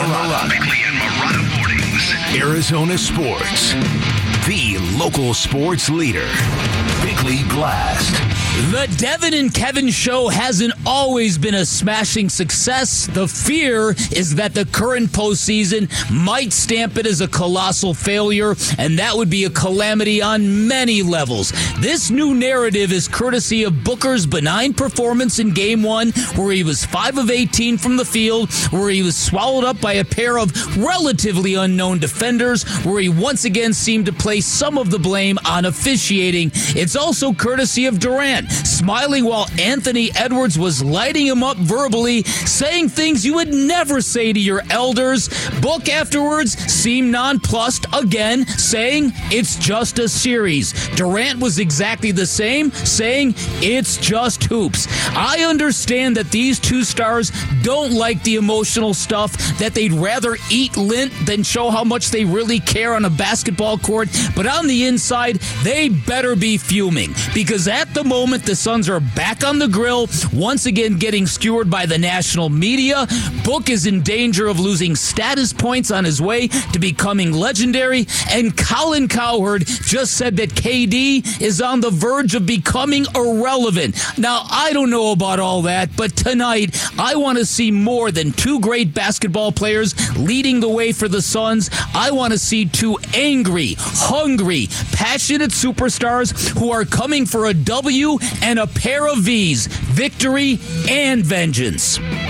Marata Mornings. Arizona Sports. The local sports leader. Bickley Blast. The Devin and Kevin show hasn't always been a smashing success. The fear is that the current postseason might stamp it as a colossal failure, and that would be a calamity on many levels. This new narrative is courtesy of Booker's benign performance in Game 1, where he was 5 of 18 from the field, where he was swallowed up by a pair of relatively unknown defenders, where he once again seemed to place some of the blame on officiating. It's also courtesy of Durant, smiling while Anthony Edwards was lighting him up verbally, saying things you would never say to your elders. Book afterwards seemed nonplussed again, saying it's just a series. Durant was exactly the same, saying it's just hoops. I understand that these two stars don't like the emotional stuff, that they'd rather eat lint than show how much they really care on a basketball court, but on the inside, they better be fuming, because at the moment, the Suns are back on the grill, once again getting skewered by the national media. Book is in danger of losing status points on his way to becoming legendary, and Colin Cowherd just said that KD is on the verge of becoming irrelevant. Now, I don't know about all that, but tonight, I want to see more than two great basketball players leading the way for the Suns. I want to see two angry, hungry, passionate superstars who are coming for a W and a pair of V's, victory and vengeance.